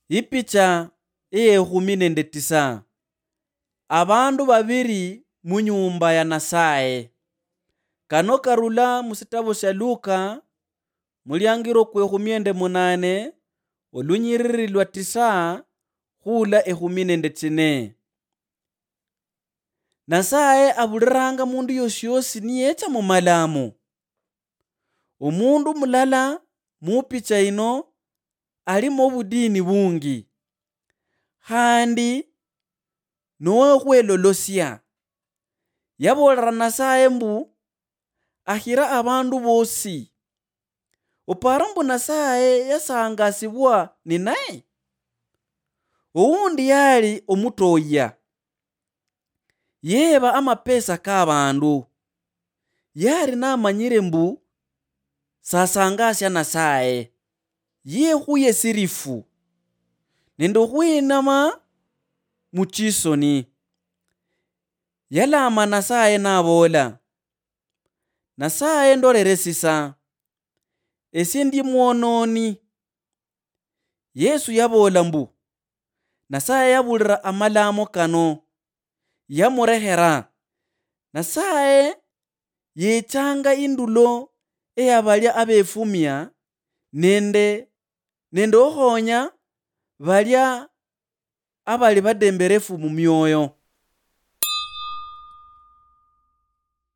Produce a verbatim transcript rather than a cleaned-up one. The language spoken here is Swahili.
Ipicha eyehumi nende tisa. Abandu babiri munyumba ya Nasaye. Kano karula musitabu sha Luka mulyangiro kwehumi nende munane olunyiriri lwa tisa hula ehumi nende tsine. Nasaye abuliranga mundu yosyosi niyecha mumalamo. Omundu mulala mupicha ino alimo budini bungi. Handi nowe khwelolosya. Yabolera Nasaye mbu ahira abandu bosi. Opara mbu Nasaye yasangasibwa ni naye. Oundi yali omutoya. Yeba amapesa k'abandu. Yari namanyire mbu sasangasya Nasaye. Yehuye sirifu. Nende hwinama muchisoni. Yalama Nasaye nabola. Nasaye ndolere sisa. Esi ndi mwononi. Yesu yabola mbu. Nasaye yabulira amalamo kano. Yamurehera. Nasaye yechanga indulo eyabalya abefumya nende nende ohonya balya abali bademberefu mu myoyo.